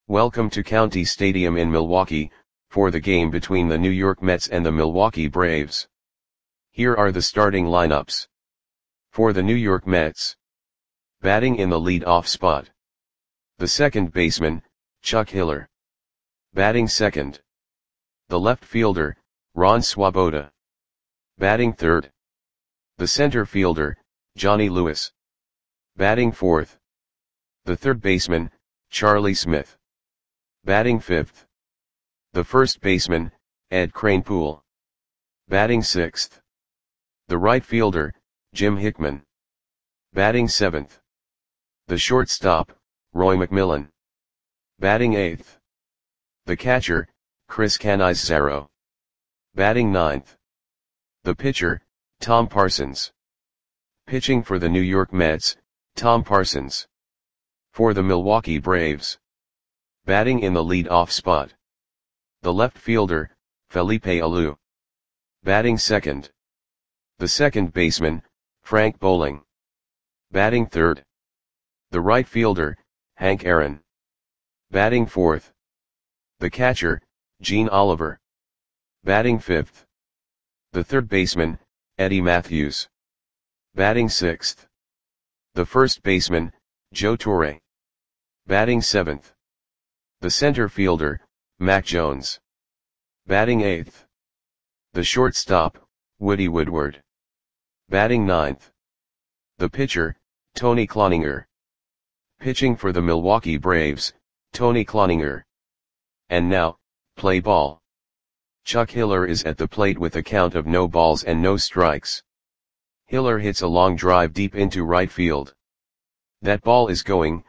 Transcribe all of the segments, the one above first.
Welcome to County Stadium in Milwaukee, for the game between the New York Mets and the Milwaukee Braves. Here are the starting lineups. For the New York Mets. Batting in the lead-off spot. The second baseman, Chuck Hiller. Batting second. The left fielder, Ron Swoboda. Batting third. The center fielder, Johnny Lewis. Batting fourth. The third baseman, Charlie Smith. Batting fifth. The first baseman, Ed Kranepool. Batting sixth. The right fielder, Jim Hickman. Batting seventh. The shortstop, Roy McMillan. Batting eighth. The catcher, Chris Cannizzaro. Batting ninth. The pitcher, Tom Parsons. Pitching for the New York Mets, Tom Parsons. For the Milwaukee Braves. Batting in the lead-off spot. The left fielder, Felipe Alou. Batting second. The second baseman, Frank Bowling. Batting third. The right fielder, Hank Aaron. Batting fourth. The catcher, Gene Oliver. Batting fifth. The third baseman, Eddie Mathews. Batting sixth. The first baseman, Joe Torre. Batting seventh. The center fielder, Mac Jones. Batting eighth. The shortstop, Woody Woodward. Batting ninth. The pitcher, Tony Cloninger. Pitching for the Milwaukee Braves, Tony Cloninger. And now, play ball. Chuck Hiller is at the plate with a count of no balls and no strikes. Hiller hits a long drive deep into right field. That ball is gone.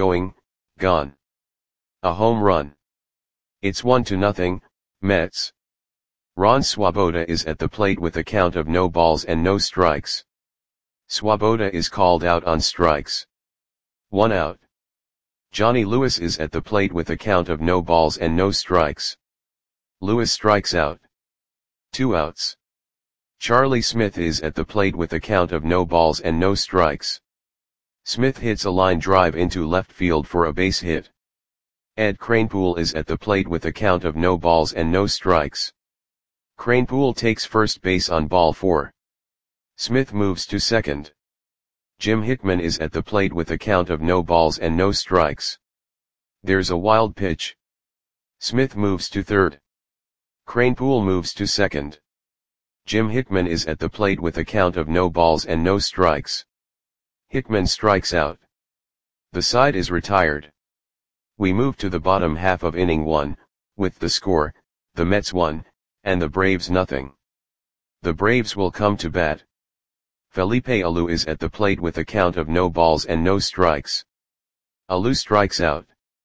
A home run. It's 1-0, Mets. Ron Swoboda is at the plate with a count of no balls and no strikes. Swoboda is called out on strikes. 1 out. Johnny Lewis is at the plate with a count of no balls and no strikes. Lewis strikes out. 2 outs. Charlie Smith is at the plate with a count of no balls and no strikes. Smith hits a line drive into left field for a base hit. Ed Kranepool is at the plate with a count of no balls and no strikes. Kranepool takes first base on ball 4. Smith moves to second. Jim Hickman is at the plate with a count of no balls and no strikes. There's a wild pitch. Smith moves to third. Kranepool moves to second. Jim Hickman is at the plate with a count of no balls and no strikes. Hickman strikes out. The side is retired. We move to the bottom half of inning 1, with the score, the Mets 1, and the Braves 0. The Braves will come to bat. Felipe Alou is at the plate with a count of no balls and no strikes. Alou strikes out.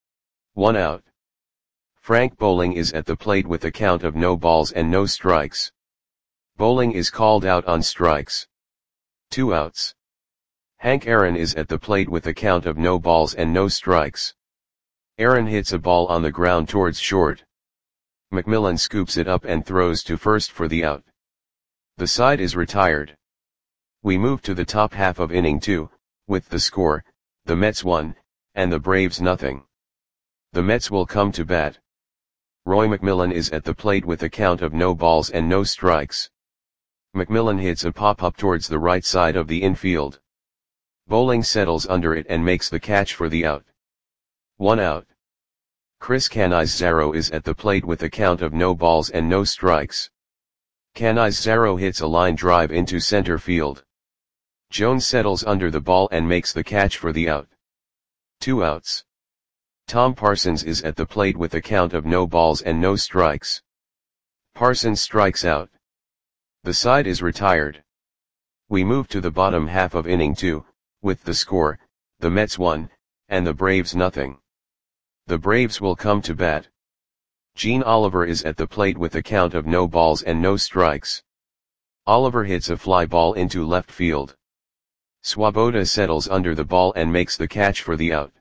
1 out. Frank Bowling is at the plate with a count of no balls and no strikes. Bowling is called out on strikes. 2 outs. Hank Aaron is at the plate with a count of no balls and no strikes. Aaron hits a ball on the ground towards short. McMillan scoops it up and throws to first for the out. The side is retired. We move to the top half of inning 2, with the score, the Mets 1, and the Braves 0. The Mets will come to bat. Roy McMillan is at the plate with a count of no balls and no strikes. McMillan hits a pop-up towards the right side of the infield. Bowling settles under it and makes the catch for the out. 1 out. Chris Cannizzaro is at the plate with a count of no balls and no strikes. Cannizzaro hits a line drive into center field. Jones settles under the ball and makes the catch for the out. 2 outs. Tom Parsons is at the plate with a count of no balls and no strikes. Parsons strikes out. The side is retired. We move to the bottom half of inning 2, with the score, the Mets 1, and the Braves 0. The Braves will come to bat. Gene Oliver is at the plate with a count of no balls and no strikes. Oliver hits a fly ball into left field. Swoboda settles under the ball and makes the catch for the out.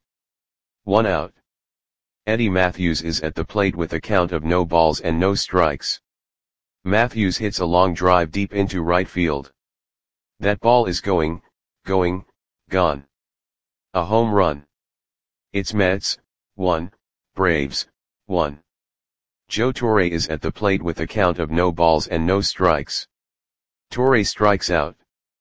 1 out. Eddie Mathews is at the plate with a count of no balls and no strikes. Mathews hits a long drive deep into right field. That ball is gone. A home run. It's Mets 1, Braves, 1. Joe Torre is at the plate with a count of no balls and no strikes. Torre strikes out.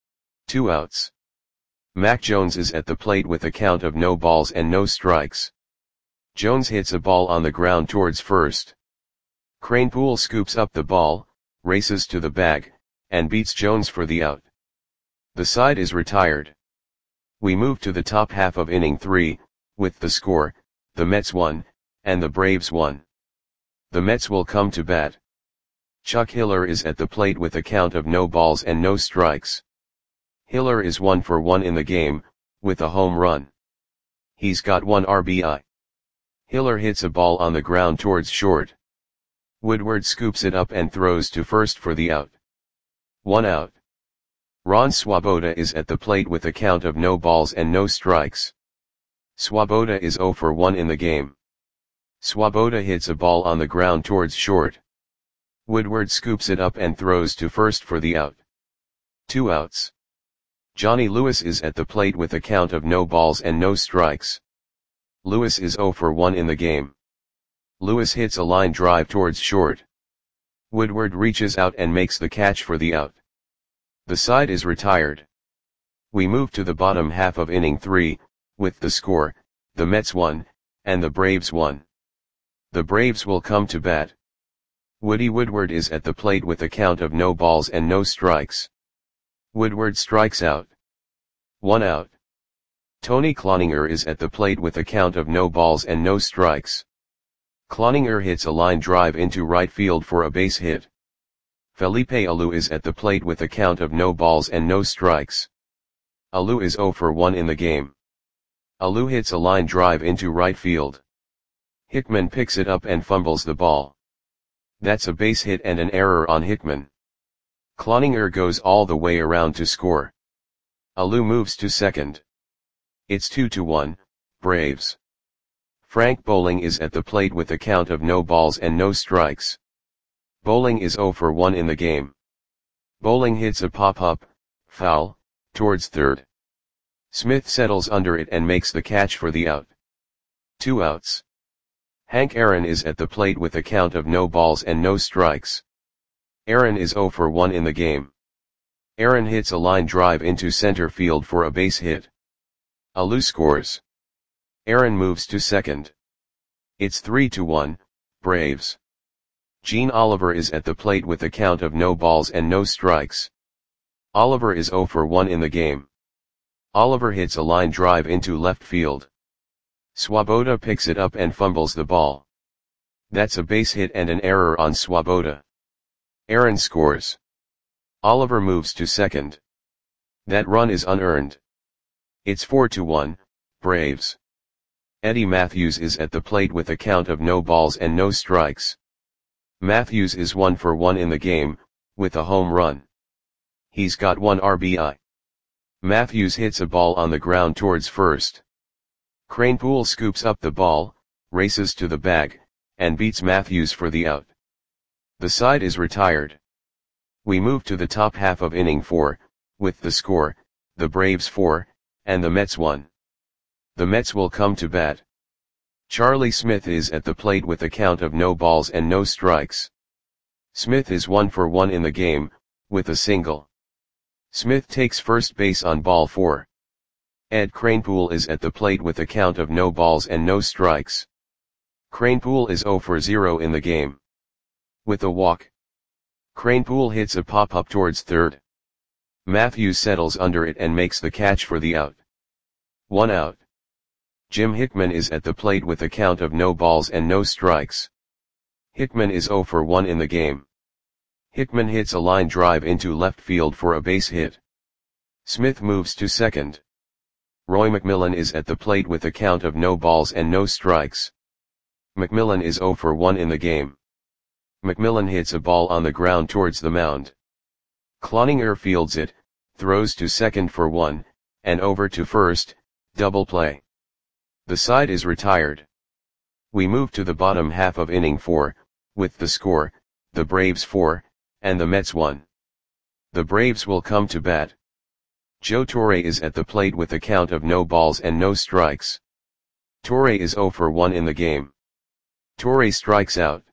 2 outs. Mac Jones is at the plate with a count of no balls and no strikes. Jones hits a ball on the ground towards first. Kranepool scoops up the ball, races to the bag, and beats Jones for the out. The side is retired. We move to the top half of inning 3, with the score, the Mets 1, and the Braves 1. The Mets will come to bat. Chuck Hiller is at the plate with a count of no balls and no strikes. Hiller is 1 for 1 in the game, with a home run. He's got 1 RBI. Hiller hits a ball on the ground towards short. Woodward scoops it up and throws to first for the out. 1 out. Ron Swoboda is at the plate with a count of no balls and no strikes. Swoboda is 0 for 1 in the game. Swoboda hits a ball on the ground towards short. Woodward scoops it up and throws to first for the out. 2 outs. Johnny Lewis is at the plate with a count of no balls and no strikes. Lewis is 0 for 1 in the game. Lewis hits a line drive towards short. Woodward reaches out and makes the catch for the out. The side is retired. We move to the bottom half of inning 3, with the score, the Mets 1, and the Braves 1. The Braves will come to bat. Woody Woodward is at the plate with a count of no balls and no strikes. Woodward strikes out. 1 out. Tony Cloninger is at the plate with a count of no balls and no strikes. Cloninger hits a line drive into right field for a base hit. Felipe Alou is at the plate with a count of no balls and no strikes. Alou is 0 for 1 in the game. Alou hits a line drive into right field. Hickman picks it up and fumbles the ball. That's a base hit and an error on Hickman. Cloninger goes all the way around to score. Alou moves to second. It's 2-1, Braves. Frank Bowling is at the plate with a count of no balls and no strikes. Bowling is 0 for 1 in the game. Bowling hits a pop-up, foul, towards third. Smith settles under it and makes the catch for the out. 2 outs. Hank Aaron is at the plate with a count of no balls and no strikes. Aaron is 0 for 1 in the game. Aaron hits a line drive into center field for a base hit. Alou scores. Aaron moves to second. It's 3-1, Braves. Gene Oliver is at the plate with a count of no balls and no strikes. Oliver is 0 for 1 in the game. Oliver hits a line drive into left field. Swoboda picks it up and fumbles the ball. That's a base hit and an error on Swoboda. Aaron scores. Oliver moves to second. That run is unearned. It's 4-1, Braves. Eddie Matthews is at the plate with a count of no balls and no strikes. Matthews is 1 for 1 in the game, with a home run. He's got 1 RBI. Matthews hits a ball on the ground towards first. Kranepool scoops up the ball, races to the bag, and beats Matthews for the out. The side is retired. We move to the top half of inning 4, with the score, the Braves 4, and the Mets 1. The Mets will come to bat. Charlie Smith is at the plate with a count of no balls and no strikes. Smith is 1 for 1 in the game, with a single. Smith takes first base on ball 4. Ed Kranepool is at the plate with a count of no balls and no strikes. Kranepool is 0 for 0 in the game. With a walk. Kranepool hits a pop-up towards third. Matthews settles under it and makes the catch for the out. 1 out. Jim Hickman is at the plate with a count of no balls and no strikes. Hickman is 0 for 1 in the game. Hickman hits a line drive into left field for a base hit. Smith moves to second. Roy McMillan is at the plate with a count of no balls and no strikes. McMillan is 0 for 1 in the game. McMillan hits a ball on the ground towards the mound. Cloninger fields it, throws to second for 1, and over to first, double play. The side is retired. We move to the bottom half of inning 4, with the score, the Braves 4, and the Mets 1. The Braves will come to bat. Joe Torre is at the plate with a count of no balls and no strikes. Torre is 0 for 1 in the game. Torre strikes out.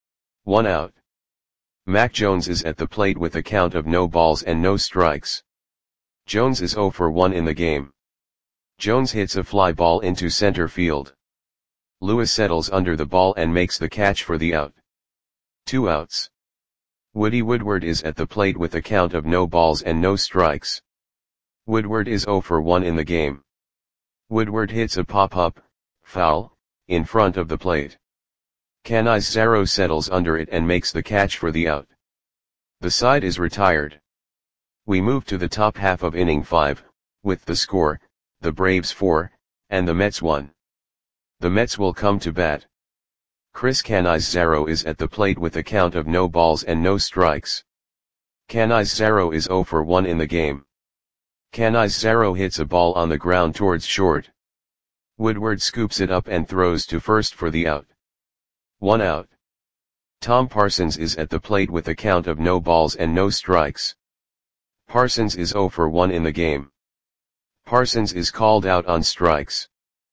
1 out. Mac Jones is at the plate with a count of no balls and no strikes. Jones is 0 for 1 in the game. Jones hits a fly ball into center field. Lewis settles under the ball and makes the catch for the out. 2 outs. Woody Woodward is at the plate with a count of no balls and no strikes. Woodward is 0 for 1 in the game. Woodward hits a pop-up, foul, in front of the plate. Canizares settles under it and makes the catch for the out. The side is retired. We move to the top half of inning 5, with the score, the Braves 4, and the Mets 1. The Mets will come to bat. Chris Canizares is at the plate with a count of no balls and no strikes. Canizares is 0 for 1 in the game. Canizares hits a ball on the ground towards short. Woodward scoops it up and throws to first for the out. 1 out. Tom Parsons is at the plate with a count of no balls and no strikes. Parsons is 0 for 1 in the game. Parsons is called out on strikes.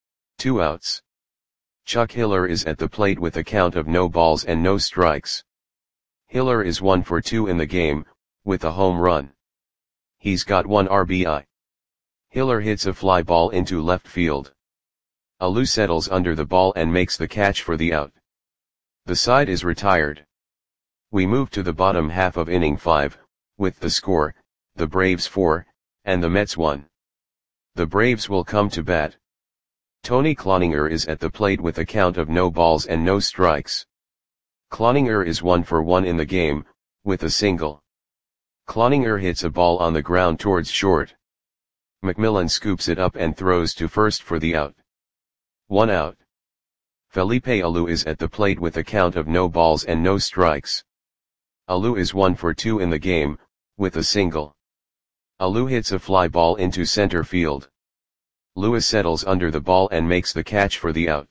2 outs. Chuck Hiller is at the plate with a count of no balls and no strikes. Hiller is 1 for 2 in the game, with a home run. He's got 1 RBI. Hiller hits a fly ball into left field. Alou settles under the ball and makes the catch for the out. The side is retired. We move to the bottom half of inning 5, with the score, the Braves 4, and the Mets 1. The Braves will come to bat. Tony Cloninger is at the plate with a count of no balls and no strikes. Cloninger is 1 for 1 in the game, with a single. Cloninger hits a ball on the ground towards short. McMillan scoops it up and throws to first for the out. 1 out. Felipe Alou is at the plate with a count of no balls and no strikes. Alou is 1 for 2 in the game, with a single. Alou hits a fly ball into center field. Lewis settles under the ball and makes the catch for the out.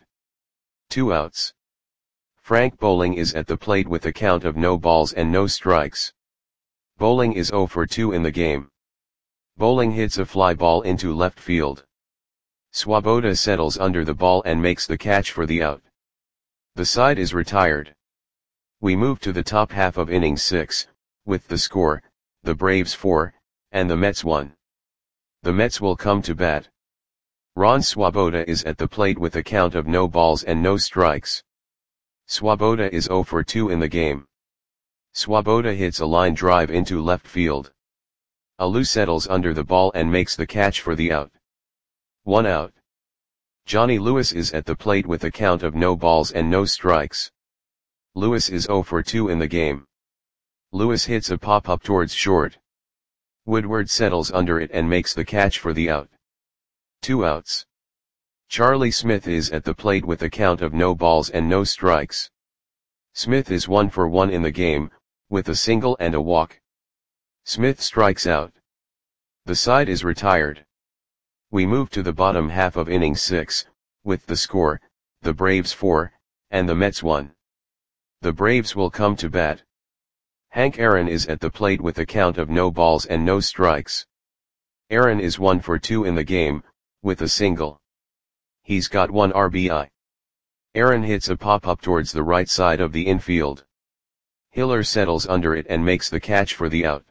2 outs. Frank Bowling is at the plate with a count of no balls and no strikes. Bowling is 0 for 2 in the game. Bowling hits a fly ball into left field. Swoboda settles under the ball and makes the catch for the out. The side is retired. We move to the top half of inning 6, with the score, the Braves 4, and the Mets 1. The Mets will come to bat. Ron Swoboda is at the plate with a count of no balls and no strikes. Swoboda is 0 for 2 in the game. Swoboda hits a line drive into left field. Alou settles under the ball and makes the catch for the out. 1 out. Johnny Lewis is at the plate with a count of no balls and no strikes. Lewis is 0 for 2 in the game. Lewis hits a pop-up towards short. Woodward settles under it and makes the catch for the out. 2 outs. Charlie Smith is at the plate with a count of no balls and no strikes. Smith is 1 for 1 in the game, with a single and a walk. Smith strikes out. The side is retired. We move to the bottom half of inning 6, with the score, the Braves 4, and the Mets 1. The Braves will come to bat. Hank Aaron is at the plate with a count of no balls and no strikes. Aaron is 1 for 2 in the game, with a single. He's got 1 RBI. Aaron hits a pop-up towards the right side of the infield. Hiller settles under it and makes the catch for the out.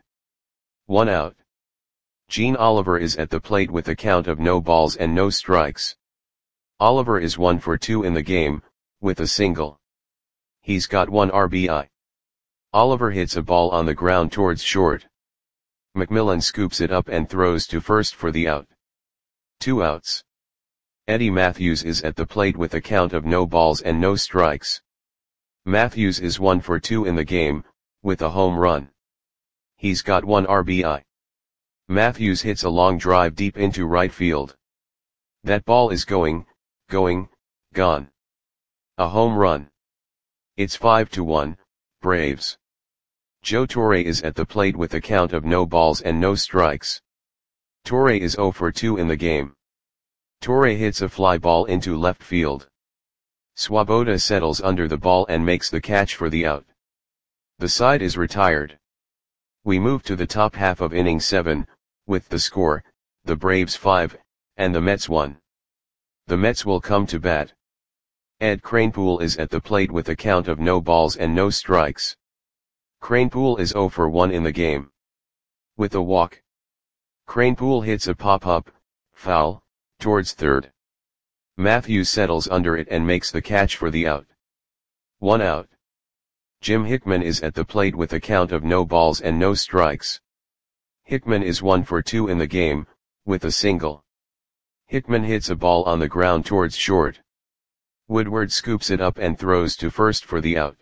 1 out. Gene Oliver is at the plate with a count of no balls and no strikes. Oliver is 1 for 2 in the game, with a single. He's got 1 RBI. Oliver hits a ball on the ground towards short. McMillan scoops it up and throws to first for the out. 2 outs. Eddie Matthews is at the plate with a count of no balls and no strikes. Matthews is 1 for 2 in the game, with a home run. He's got 1 RBI. Matthews hits a long drive deep into right field. That ball is gone. A home run. It's 5-1, Braves. Joe Torre is at the plate with a count of no balls and no strikes. Torre is 0 for 2 in the game. Torre hits a fly ball into left field. Swoboda settles under the ball and makes the catch for the out. The side is retired. We move to the top half of inning 7, with the score, the Braves 5, and the Mets 1. The Mets will come to bat. Ed Kranepool is at the plate with a count of no balls and no strikes. Kranepool is 0 for 1 in the game. With a walk, Kranepool hits a pop-up, foul, towards third. Matthews settles under it and makes the catch for the out. 1 out. Jim Hickman is at the plate with a count of no balls and no strikes. Hickman is 1 for 2 in the game, with a single. Hickman hits a ball on the ground towards short. Woodward scoops it up and throws to first for the out.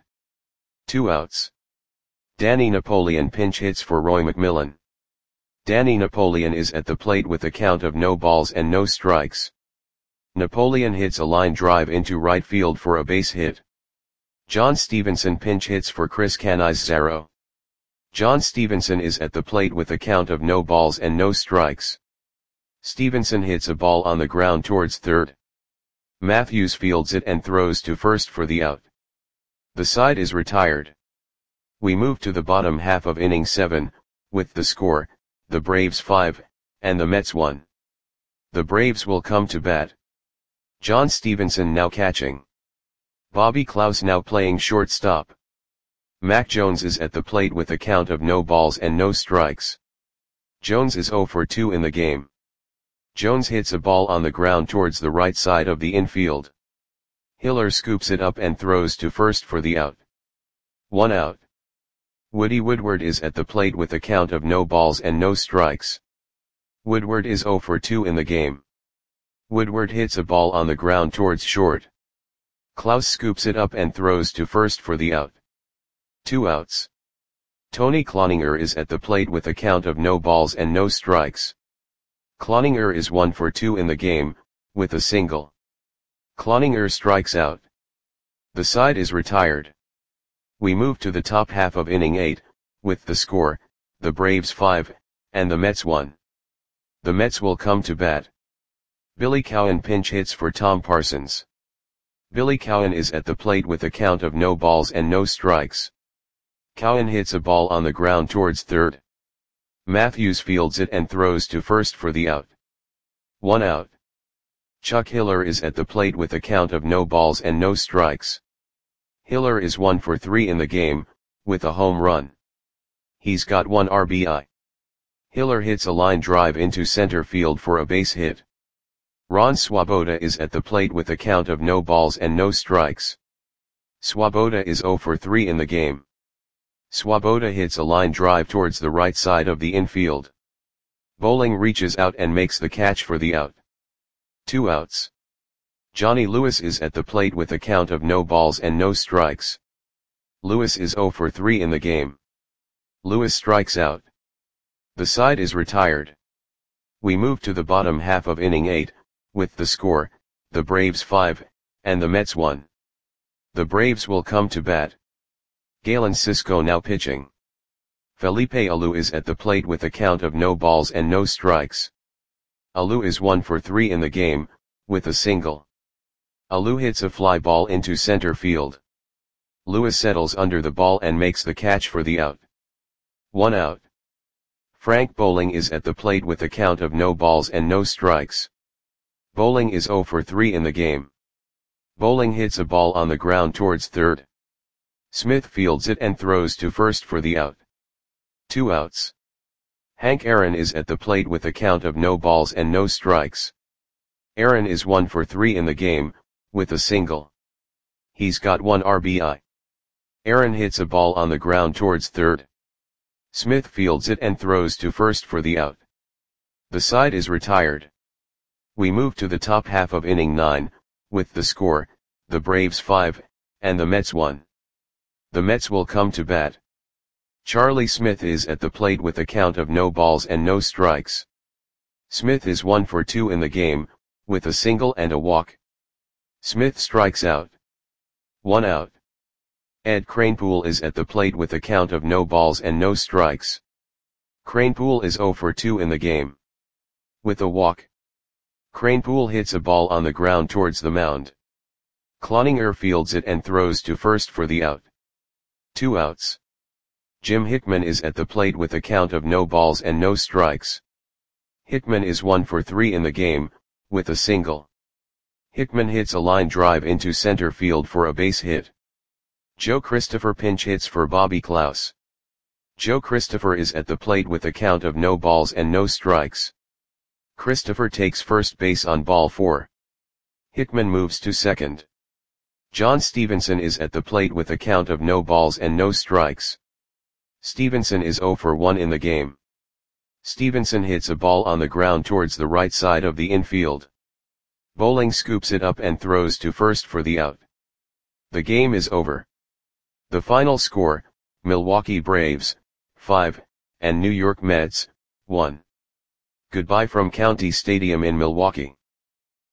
2 outs. Danny Napoleon pinch hits for Roy McMillan. Danny Napoleon is at the plate with a count of no balls and no strikes. Napoleon hits a line drive into right field for a base hit. John Stevenson pinch hits for Chris Canizaro. John Stevenson is at the plate with a count of no balls and no strikes. Stevenson hits a ball on the ground towards third. Matthews fields it and throws to first for the out. The side is retired. We move to the bottom half of inning 7, with the score, the Braves 5, and the Mets 1. The Braves will come to bat. John Stevenson now catching. Bobby Klaus now playing shortstop. Mac Jones is at the plate with a count of no balls and no strikes. Jones is 0 for 2 in the game. Jones hits a ball on the ground towards the right side of the infield. Hiller scoops it up and throws to first for the out. 1 out. Woody Woodward is at the plate with a count of no balls and no strikes. Woodward is 0 for 2 in the game. Woodward hits a ball on the ground towards short. Klaus scoops it up and throws to first for the out. 2 outs. Tony Cloninger is at the plate with a count of no balls and no strikes. Cloninger is 1 for 2 in the game, with a single. Cloninger strikes out. The side is retired. We move to the top half of inning 8, with the score, the Braves 5, and the Mets 1. The Mets will come to bat. Billy Cowan pinch hits for Tom Parsons. Billy Cowan is at the plate with a count of no balls and no strikes. Cowan hits a ball on the ground towards third. Matthews fields it and throws to first for the out. 1 out. Chuck Hiller is at the plate with a count of no balls and no strikes. Hiller is 1 for 3 in the game, with a home run. He's got 1 RBI. Hiller hits a line drive into center field for a base hit. Ron Swoboda is at the plate with a count of no balls and no strikes. Swoboda is 0 for 3 in the game. Swoboda hits a line drive towards the right side of the infield. Bowling reaches out and makes the catch for the out. 2 outs. Johnny Lewis is at the plate with a count of no balls and no strikes. Lewis is 0 for 3 in the game. Lewis strikes out. The side is retired. We move to the bottom half of inning 8, with the score, the Braves 5, and the Mets 1. The Braves will come to bat. Galen Cisco now pitching. Felipe Alou is at the plate with a count of no balls and no strikes. Alou is 1 for 3 in the game, with a single. Alou hits a fly ball into center field. Lewis settles under the ball and makes the catch for the out. 1 out. Frank Bowling is at the plate with a count of no balls and no strikes. Bowling is 0 for 3 in the game. Bowling hits a ball on the ground towards third. Smith fields it and throws to first for the out. 2 outs. Hank Aaron is at the plate with a count of no balls and no strikes. Aaron is 1 for 3 in the game, with a single. He's got 1 RBI. Aaron hits a ball on the ground towards third. Smith fields it and throws to first for the out. The side is retired. We move to the top half of inning 9, with the score, the Braves 5, and the Mets 1. The Mets will come to bat. Charlie Smith is at the plate with a count of no balls and no strikes. Smith is 1 for 2 in the game, with a single and a walk. Smith strikes out. 1 out. Ed Kranepool is at the plate with a count of no balls and no strikes. Kranepool is 0 for 2 in the game. With a walk. Kranepool hits a ball on the ground towards the mound. Cloninger fields it and throws to first for the out. 2 outs. Jim Hickman is at the plate with a count of no balls and no strikes. Hickman is 1 for 3 in the game, with a single. Hickman hits a line drive into center field for a base hit. Joe Christopher pinch hits for Bobby Klaus. Joe Christopher is at the plate with a count of no balls and no strikes. Christopher takes first base on ball 4. Hickman moves to second. John Stevenson is at the plate with a count of no balls and no strikes. Stevenson is 0 for 1 in the game. Stevenson hits a ball on the ground towards the right side of the infield. Bowling scoops it up and throws to first for the out. The game is over. The final score, Milwaukee Braves, 5, and New York Mets, 1. Goodbye from County Stadium in Milwaukee.